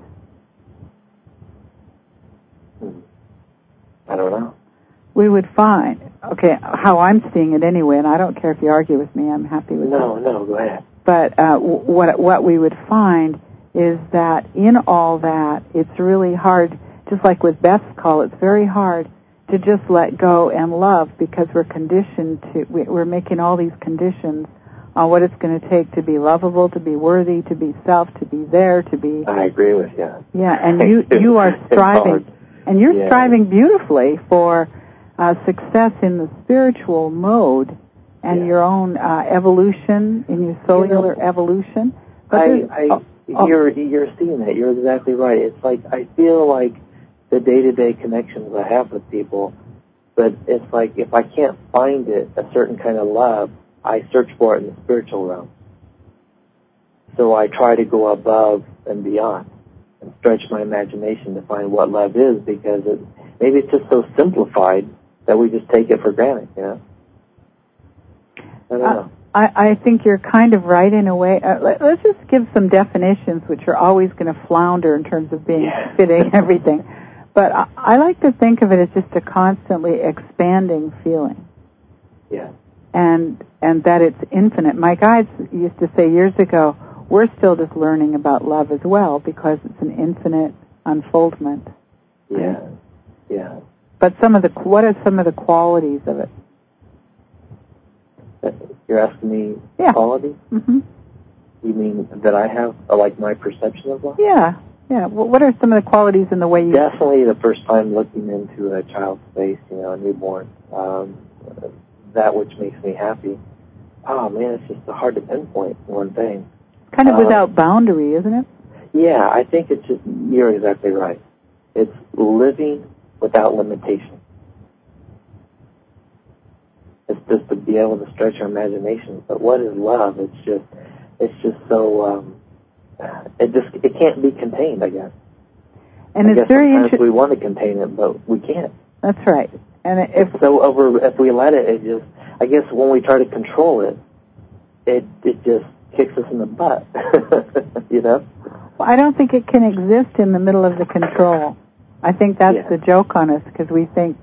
Hmm. I don't know. We would find, okay, how I'm seeing it anyway, and I don't care if you argue with me, I'm happy with No, it. no, go ahead. But uh, what what we would find is that in all that, it's really hard, just like with Beth's call, it's very hard to just let go and love because we're conditioned to, we're making all these conditions on what it's going to take to be lovable, to be worthy, to be self, to be there, to be... I agree with you. Yeah, and you, you are striving, and you're yeah. striving beautifully for uh, success in the spiritual mode and yeah. your own uh, evolution, in your cellular you know, evolution. But I, I, oh, oh. You're, you're seeing that. You're exactly right. It's like, I feel like the day-to-day connections I have with people, but it's like if I can't find it, a certain kind of love, I search for it in the spiritual realm. So I try to go above and beyond and stretch my imagination to find what love is, because it, maybe it's just so simplified that we just take it for granted, you know? I don't uh, know. I, I think you're kind of right in a way. Uh, let, let's just give some definitions, which are always going to flounder in terms of being Yeah. fitting everything. But I, I like to think of it as just a constantly expanding feeling. Yeah. And and that it's infinite. My guides used to say years ago, we're still just learning about love as well because it's an infinite unfoldment. Yeah. Right? Yeah. But some of the what are some of the qualities of it? You're asking me Yeah. quality? Mm-hmm. You mean that I have, uh, like, my perception of love? Yeah. Yeah. Well, what are some of the qualities in the way you... Definitely the first time looking into a child's face, you know, a newborn, um, that which makes me happy. Oh, man, it's just hard to pinpoint one thing. Kind of uh, without boundary, isn't it? Yeah, I think it's just, you're exactly right. It's living without limitation. It's just to be able to stretch our imagination. But what is love? It's just, it's just so, um, it just, it can't be contained, I guess. And I it's guess very sometimes interesting. we want to contain it, but we can't. That's right. And if It's so over, if we let it, it just, I guess when we try to control it, it it just kicks us in the butt, you know? well, I don't think it can exist in the middle of the control. I think that's Yeah. the joke on us because we think,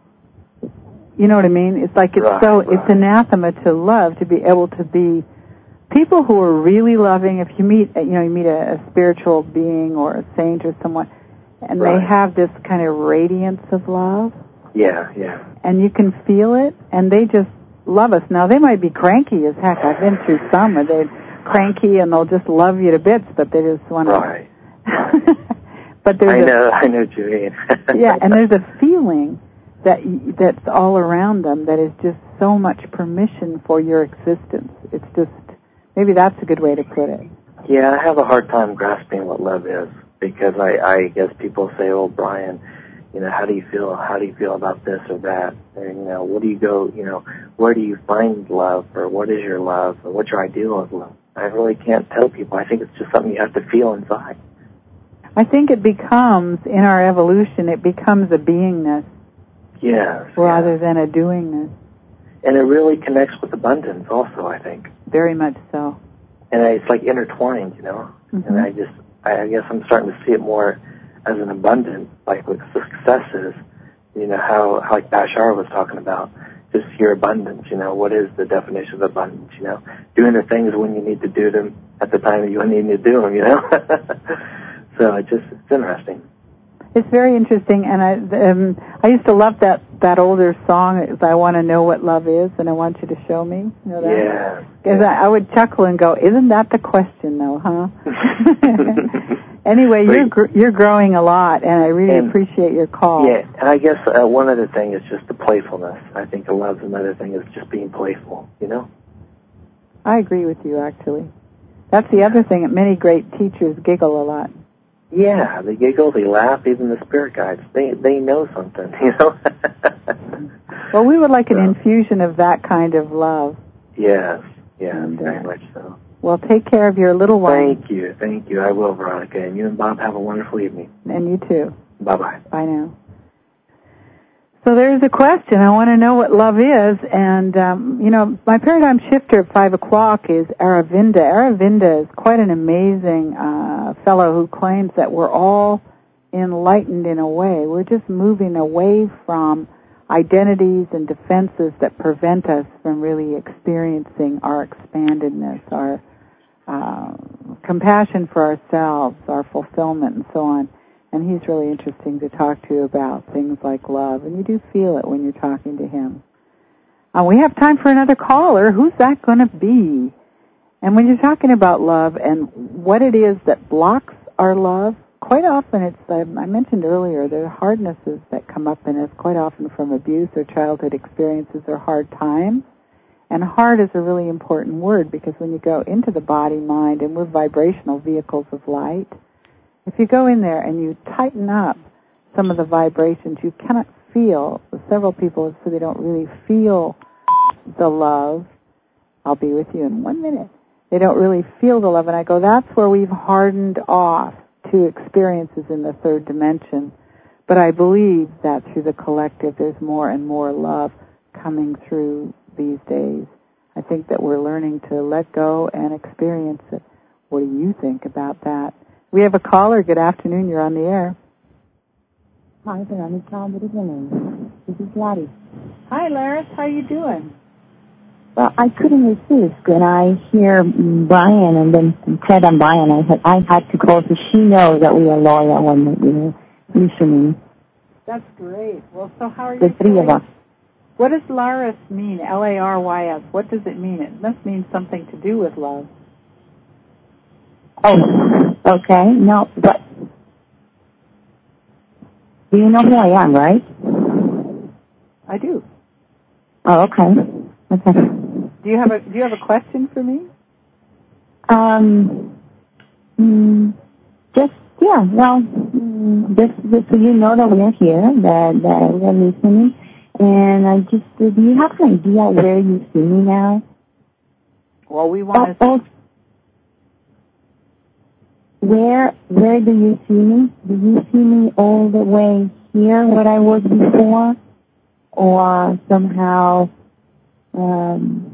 you know what I mean? It's like it's Right, so, right. it's anathema to love, to be able to be people who are really loving. If you meet, you know, you meet a, a spiritual being or a saint or someone, and Right. they have this kind of radiance of love, Yeah, yeah. and you can feel it, and they just love us. Now, they might be cranky as heck. I've been through some where they're cranky and they'll just love you to bits, but they just want to... Right. but there's I a, know, I know what you mean. yeah, and there's a feeling that y- that's all around them that is just so much permission for your existence. It's just, maybe that's a good way to put it. Yeah, I have a hard time grasping what love is, because I, I guess people say, oh, Brian, you know, how do you feel, how do you feel about this or that? Or, you know, what do you go, you know, where do you find love, or what is your love, or what's your ideal of love? I really can't tell people. I think it's just something you have to feel inside. I think it becomes, in our evolution, it becomes a beingness Yes. rather yeah. than a doingness. And it really connects with abundance also, I think. Very much so. And it's like intertwined, you know? Mm-hmm. And I just, I guess I'm starting to see it more as an abundance, like with successes, you know, how, how like Bashar was talking about, just your abundance, you know, what is the definition of abundance, you know? Doing the things when you need to do them at the time that you need to do them, you know? So it just, it's interesting. It's very interesting, and I um, I used to love that that older song is "I Want to Know What Love Is, and I Want You to Show Me"? You know that? Yeah. Because I, I would chuckle and go, "Isn't that the question, though, huh?" Anyway, you're gr- you're growing a lot, and I really and, appreciate your call. Yeah, and I guess uh, one other thing is just the playfulness. I think love's another thing is just being playful, you know? I agree with you, actually. That's the other thing. Many great teachers giggle a lot. Yeah, they giggle, they laugh, even the spirit guides. They they know something, you know? Well, we would like an so, infusion of that kind of love. Yes, yes, and, uh, very much so. Well, take care of your little one. Thank you, thank you. I will, Veronica. And you and Bob have a wonderful evening. And you too. Bye-bye. Bye now. So there's a question. I want to know what love is. And, um, you know, my paradigm shifter at five o'clock is Aravinda. Aravinda is quite an amazing uh, fellow who claims that we're all enlightened in a way. We're just moving away from identities and defenses that prevent us from really experiencing our expandedness, our uh, compassion for ourselves, our fulfillment, and so on. And he's really interesting to talk to about things like love, and you do feel it when you're talking to him. Uh, we have time for another caller. Who's that going to be? And when you're talking about love and what it is that blocks our love, quite often it's, I mentioned earlier, there are hardnesses that come up in us quite often from abuse or childhood experiences or hard times. And hard is a really important word because when you go into the body, mind, and we're vibrational vehicles of light, if you go in there and you tighten up some of the vibrations, you cannot feel, several people say they don't really feel the love. I'll be with you in one minute. They don't really feel the love. And I go, that's where we've hardened off to experiences in the third dimension. But I believe that through the collective, there's more and more love coming through these days. I think that we're learning to let go and experience it. What do you think about that? We have a caller. Good afternoon. You're on the air. Hi, Veronica. Good evening. This is Larry. Hi, Laris. How you doing? Well, I couldn't resist when I hear Brian and then Ted and Brian. I had, I had to call because she knows that we are loyal and we're listening. That's great. Well, so how are you The three doing? of us. What does Laris mean? L A R Y S. What does it mean? It must mean something to do with love. Oh, okay. No, but do you know who I am, right? I do. Oh, okay. Okay. Do you have a Do you have a question for me? Um, mm, just yeah. Well, mm, just, just so you know that we are here, that that we are listening, and I just do you have an idea where you see me now? Well, we want oh, to. Oh, Where where do you see me? Do you see me all the way here, where I was before, or somehow, um,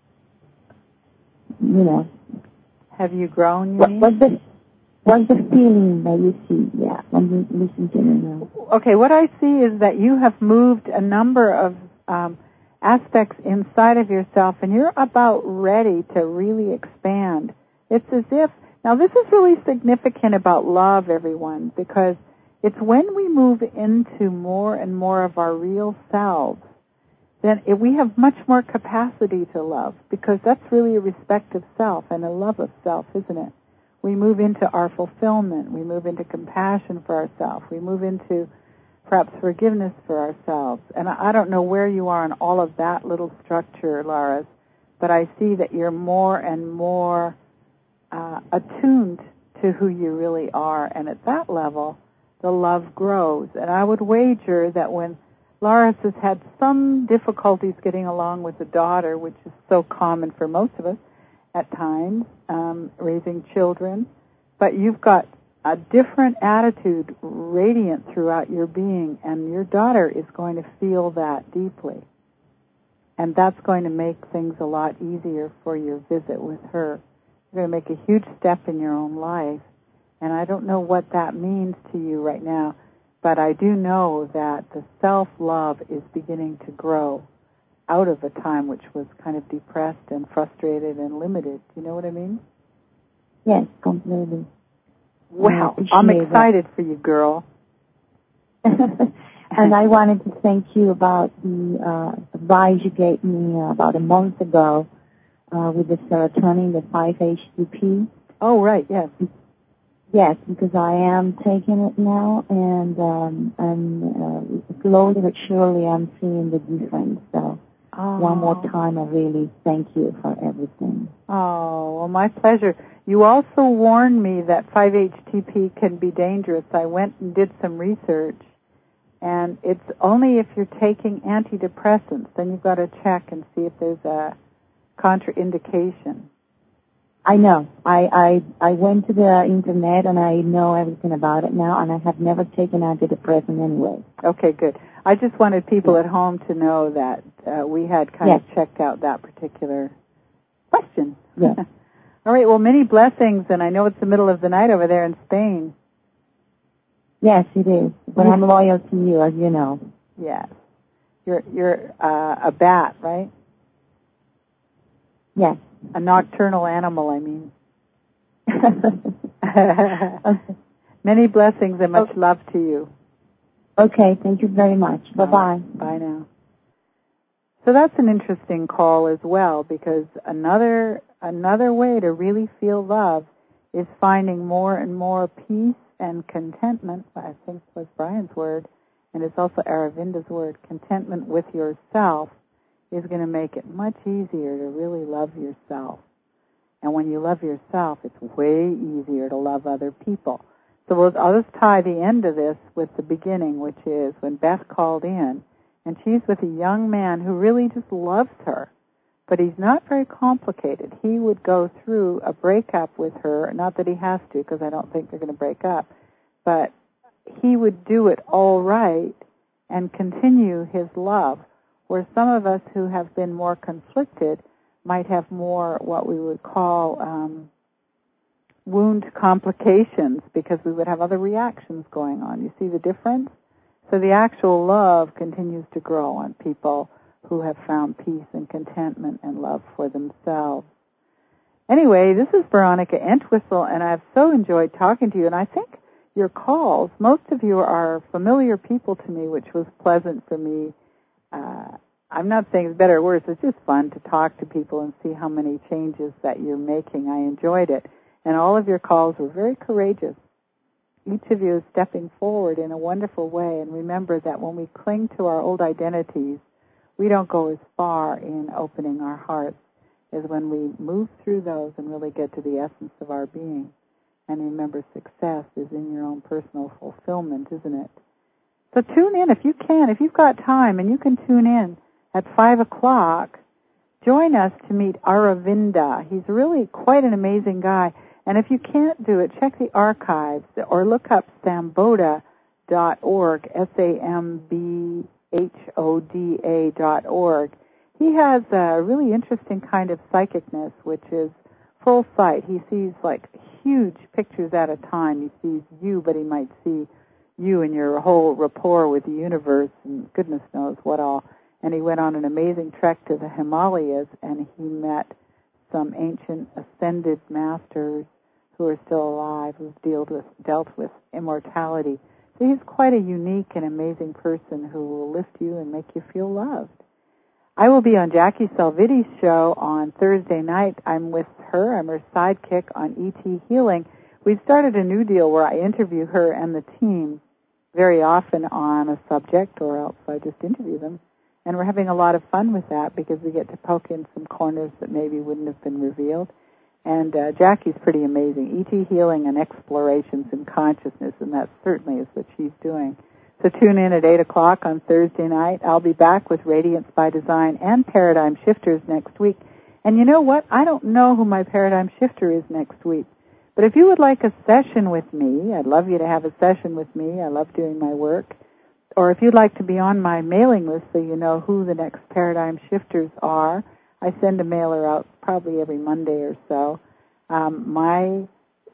you know? Have you grown? You what, mean? What's the what's the feeling that you see? Yeah, when you listen to me now. Okay, what I see is that you have moved a number of um, aspects inside of yourself, and you're about ready to really expand. It's as if. Now, this is really significant about love, everyone, because it's when we move into more and more of our real selves, then it, we have much more capacity to love, because that's really a respect of self and a love of self, isn't it? We move into our fulfillment. We move into compassion for ourselves. We move into perhaps forgiveness for ourselves. And I, I don't know where you are in all of that little structure, Laura, but I see that you're more and more Uh, attuned to who you really are, and at that level, the love grows. And I would wager that when Laris has had some difficulties getting along with the daughter, which is so common for most of us at times, um, raising children, but you've got a different attitude radiant throughout your being, and your daughter is going to feel that deeply. And that's going to make things a lot easier for your visit with her. You're going to make a huge step in your own life. And I don't know what that means to you right now, but I do know that the self-love is beginning to grow out of a time which was kind of depressed and frustrated and limited. Do you know what I mean? Yes, completely. Wow, I'm excited that. for you, girl. And I wanted to thank you about the uh, advice you gave me uh, about a month ago uh, with the serotonin, the five H T P. Oh, right, yes. Yes, because I am taking it now, and um, and uh, slowly but surely I'm seeing the difference. So oh. one more time, I really thank you for everything. Oh, well, my pleasure. You also warned me that five H T P can be dangerous. I went and did some research, and it's only if you're taking antidepressants. Then you've got to check and see if there's a contraindication. I know. I, I I went to the internet and I know everything about it now, and I have never taken antidepressant anyway. Okay, good. I just wanted people at home to know that uh, we had kind yes. of checked out that particular question. Yes. All right, well, many blessings, and I know it's the middle of the night over there in Spain. Yes, it is. But I'm loyal to you, as you know. Yes. You're, you're uh, a bat, right? Yes. A nocturnal animal, I mean. Okay. Many blessings and much okay. love to you. Okay, thank you very much. Bye-bye. Bye now. So that's an interesting call as well, because another another way to really feel love is finding more and more peace and contentment. I think was Brian's word, and it's also Aravinda's word. Contentment with yourself is going to make it much easier to really love yourself. And when you love yourself, it's way easier to love other people. So we'll, I'll just tie the end of this with the beginning, which is when Beth called in, and she's with a young man who really just loves her, but he's not very complicated. He would go through a breakup with her, not that he has to, because I don't think they're going to break up, but he would do it all right and continue his love, where some of us who have been more conflicted might have more what we would call um, wound complications, because we would have other reactions going on. You see the difference? So the actual love continues to grow on people who have found peace and contentment and love for themselves. Anyway, this is Veronica Entwistle, and I've so enjoyed talking to you, and I think your calls, most of you are familiar people to me, which was pleasant for me. Uh, I'm not saying it's better or worse. It's just fun to talk to people and see how many changes that you're making. I enjoyed it. And all of your calls were very courageous. Each of you is stepping forward in a wonderful way. And remember that when we cling to our old identities, we don't go as far in opening our hearts as when we move through those and really get to the essence of our being. And remember, success is in your own personal fulfillment, isn't it? So tune in if you can, if you've got time, and you can tune in at five o'clock. Join us to meet Aravinda. He's really quite an amazing guy. And if you can't do it, check the archives or look up samboda dot org, S A M B H O D A dot org. He has a really interesting kind of psychicness, which is full sight. He sees like huge pictures at a time. He sees you, but he might see you and your whole rapport with the universe and goodness knows what all. And he went on an amazing trek to the Himalayas, and he met some ancient ascended masters who are still alive, who've dealt with, dealt with immortality. So he's quite a unique and amazing person who will lift you and make you feel loved. I will be on Jackie Salviti's show on Thursday night. I'm with her. I'm her sidekick on E T Healing. We've started a new deal where I interview her and the team very often on a subject, or else I just interview them. And we're having a lot of fun with that because we get to poke in some corners that maybe wouldn't have been revealed. And uh, Jackie's pretty amazing. E T Healing and Explorations in Consciousness, and that certainly is what she's doing. So tune in at eight o'clock on Thursday night. I'll be back with Radiance by Design and Paradigm Shifters next week. And you know what? I don't know who my Paradigm Shifter is next week. But if you would like a session with me, I'd love you to have a session with me. I love doing my work. Or if you'd like to be on my mailing list so you know who the next Paradigm Shifters are, I send a mailer out probably every Monday or so. Um, my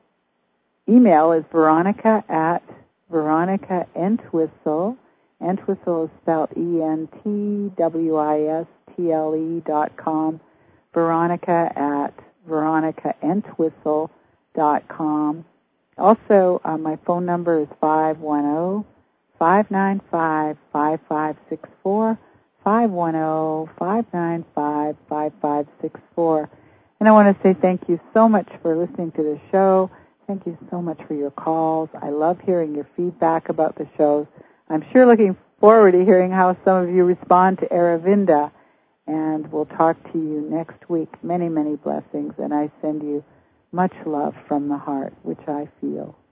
email is Veronica at Veronica Entwistle. Entwistle is spelled E N T W I S T L E dot com. Veronica at Veronica Entwistle dot com. Also, uh, my phone number is five one zero, five nine five, five five six four, five one zero, five nine five, five five six four. And I want to say thank you so much for listening to the show. Thank you so much for your calls. I love hearing your feedback about the shows. I'm sure looking forward to hearing how some of you respond to Aravinda. And we'll talk to you next week. Many, many blessings. And I send you much love from the heart, which I feel.